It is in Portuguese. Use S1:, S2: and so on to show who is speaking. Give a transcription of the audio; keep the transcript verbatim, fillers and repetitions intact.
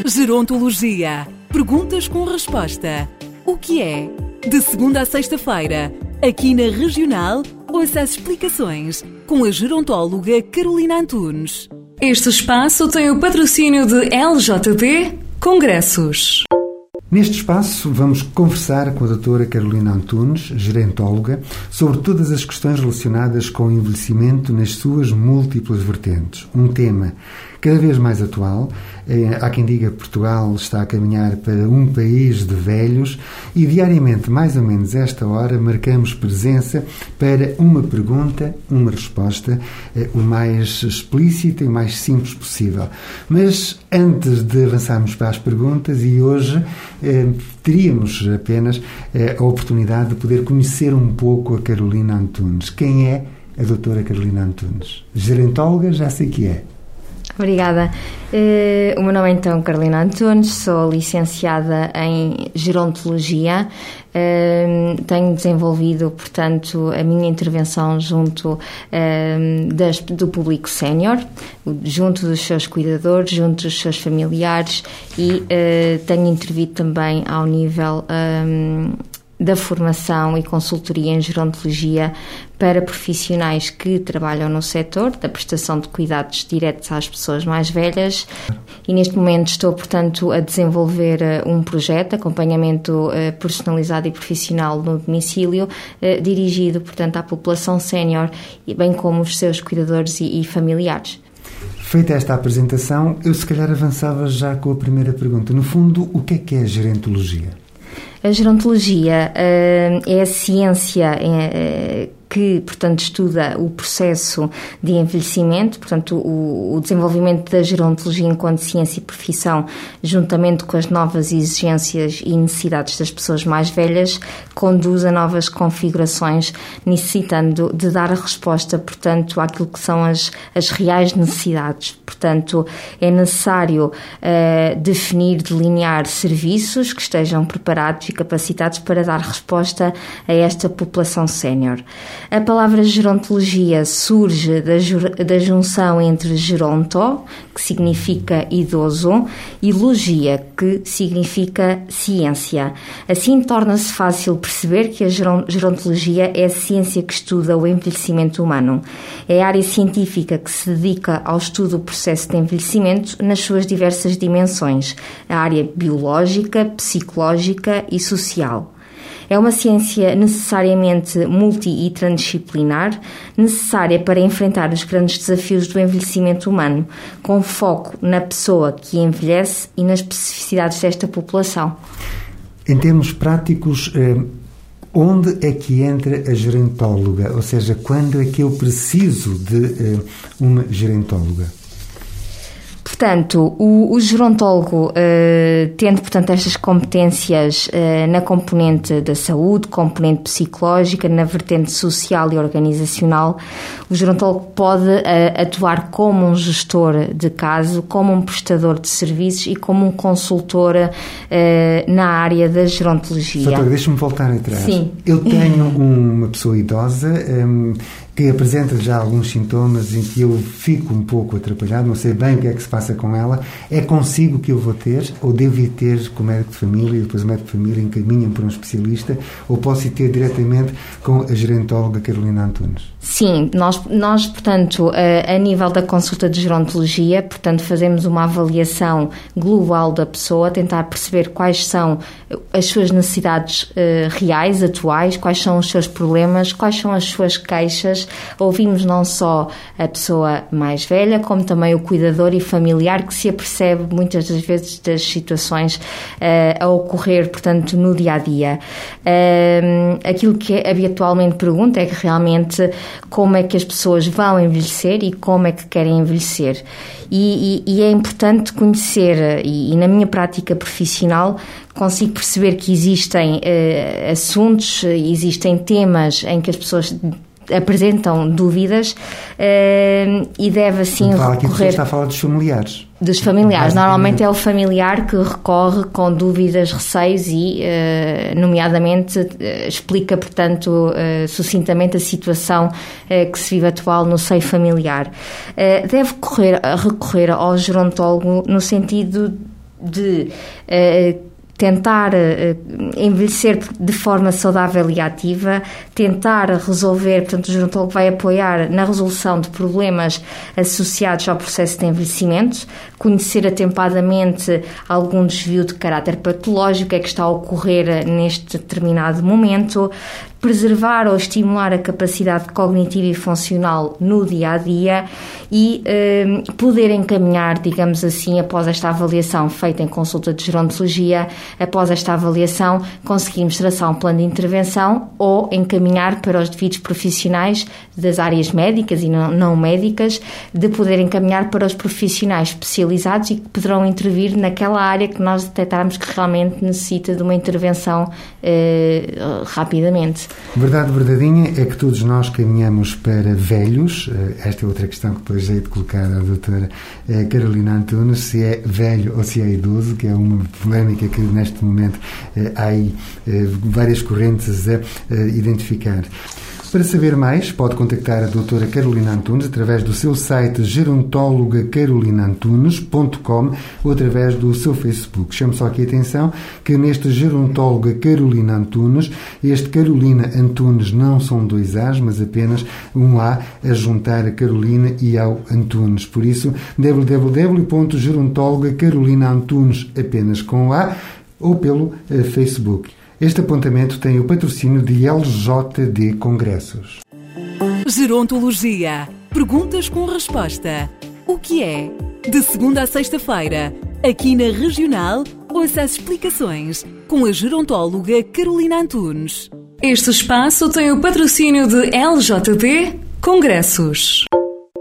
S1: Gerontologia. Perguntas com resposta. O que é? De segunda a sexta-feira, aqui na Regional, ouça as explicações com a gerontóloga Carolina Antunes.
S2: Este espaço tem o patrocínio de L J D Congressos.
S3: Neste espaço vamos conversar com a doutora Carolina Antunes, gerontóloga, sobre todas as questões relacionadas com o envelhecimento nas suas múltiplas vertentes. Um tema cada vez mais atual. Há quem diga que Portugal está a caminhar para um país de velhos e diariamente, mais ou menos esta hora, marcamos presença para uma pergunta, uma resposta, o mais explícita e o mais simples possível. Mas antes de avançarmos para as perguntas, e hoje eh, teríamos apenas eh, a oportunidade de poder conhecer um pouco a Carolina Antunes. Quem é a doutora Carolina Antunes? Gerontóloga, já sei que é.
S4: Obrigada. Uh, o meu nome é então Carolina Antunes, sou licenciada em Gerontologia. Uh, tenho desenvolvido, portanto, a minha intervenção junto uh, das, do público sénior, junto dos seus cuidadores, junto dos seus familiares e uh, tenho intervido também ao nível um, da formação e consultoria em gerontologia para profissionais que trabalham no setor da prestação de cuidados diretos às pessoas mais velhas e neste momento estou, portanto, a desenvolver um projeto de acompanhamento personalizado e profissional no domicílio, dirigido, portanto, à população sénior, bem como os seus cuidadores e, e familiares.
S3: Feita esta apresentação, eu se calhar avançava já com a primeira pergunta. No fundo, o que é que é a gerontologia?
S4: A gerontologia uh, é a ciência uh, que, portanto, estuda o processo de envelhecimento, portanto, o, o desenvolvimento da gerontologia enquanto ciência e profissão, juntamente com as novas exigências e necessidades das pessoas mais velhas, conduz a novas configurações, necessitando de dar a resposta, portanto, àquilo que são as, as reais necessidades. Portanto, é necessário uh, definir, delinear serviços que estejam preparados e capacitados para dar resposta a esta população sénior. A palavra gerontologia surge da, da junção entre geronto, que significa idoso, e logia, que significa ciência. Assim, torna-se fácil perceber que a gerontologia é a ciência que estuda o envelhecimento humano. É a área científica que se dedica ao estudo do processo de envelhecimento nas suas diversas dimensões, a área biológica, psicológica e social. É uma ciência necessariamente multi e transdisciplinar, necessária para enfrentar os grandes desafios do envelhecimento humano, com foco na pessoa que envelhece e nas especificidades desta população.
S3: Em termos práticos, onde é que entra a gerontóloga? Ou seja, quando é que eu preciso de uma gerontóloga?
S4: Portanto, o, o gerontólogo, uh, tendo, portanto, estas competências uh, na componente da saúde, componente psicológica, na vertente social e organizacional, o gerontólogo pode uh, atuar como um gestor de caso, como um prestador de serviços e como um consultor uh, na área da gerontologia.
S3: Doutora, deixa-me voltar atrás.
S4: Sim.
S3: Eu tenho uma pessoa idosa um, que apresenta já alguns sintomas em que eu fico um pouco atrapalhado, não sei bem o que é que se passa com ela. É consigo que eu vou ter, ou devo ir ter com o médico de família e depois o médico de família encaminha para um especialista, ou posso ir ter diretamente com a gerontóloga Carolina Antunes?
S4: Sim, nós, nós portanto, a, a nível da consulta de gerontologia, portanto, fazemos uma avaliação global da pessoa, tentar perceber quais são as suas necessidades uh, reais, atuais, quais são os seus problemas, quais são as suas queixas. Ouvimos não só a pessoa mais velha, como também o cuidador e familiar, que se apercebe muitas das vezes das situações uh, a ocorrer, portanto, no dia-a-dia. Uh, aquilo que habitualmente pergunto é que realmente como é que as pessoas vão envelhecer e como é que querem envelhecer. E, e, e é importante conhecer, e, e na minha prática profissional consigo perceber que existem uh, assuntos, existem temas em que as pessoas apresentam dúvidas uh, e deve assim
S3: fala aqui
S4: recorrer...
S3: está a falar dos familiares.
S4: Dos familiares. Normalmente é o familiar que recorre com dúvidas, receios e, uh, nomeadamente, uh, explica, portanto, uh, sucintamente a situação uh, que se vive atual no seio familiar. Uh, deve correr, recorrer ao gerontólogo no sentido de uh, tentar uh, envelhecer de forma saudável e ativa, tentar resolver, portanto o gerontólogo vai apoiar na resolução de problemas associados ao processo de envelhecimento, conhecer atempadamente algum desvio de caráter patológico, o que é que está a ocorrer neste determinado momento, preservar ou estimular a capacidade cognitiva e funcional no dia-a-dia e eh, poder encaminhar, digamos assim, após esta avaliação feita em consulta de gerontologia, após esta avaliação conseguimos traçar um plano de intervenção ou encaminhar para os devidos profissionais das áreas médicas e não, não médicas, de poder encaminhar para os profissionais especializados e que poderão intervir naquela área que nós detectarmos que realmente necessita de uma intervenção eh, rapidamente.
S3: Verdade verdadeinha é que todos nós caminhamos para velhos. Esta é outra questão que depois hei de colocar à doutora Carolina Antunes, se é velho ou se é idoso, que é uma polémica que neste momento há aí várias correntes a identificar. Para saber mais, pode contactar a doutora Carolina Antunes através do seu site gerontóloga carolina antunes ponto com ou através do seu Facebook. Chamo só aqui a atenção que neste gerontóloga Carolina Antunes, este Carolina Antunes não são dois A's, mas apenas um A a juntar a Carolina e ao Antunes. Por isso, w w w ponto gerontóloga carolina antunes apenas com A ou pelo uh, Facebook. Este apontamento tem o patrocínio de L J D Congressos.
S1: Gerontologia. Perguntas com resposta. O que é? De segunda a sexta-feira, aqui na Regional, ouça as explicações com a gerontóloga Carolina Antunes.
S2: Este espaço tem o patrocínio de L J D Congressos.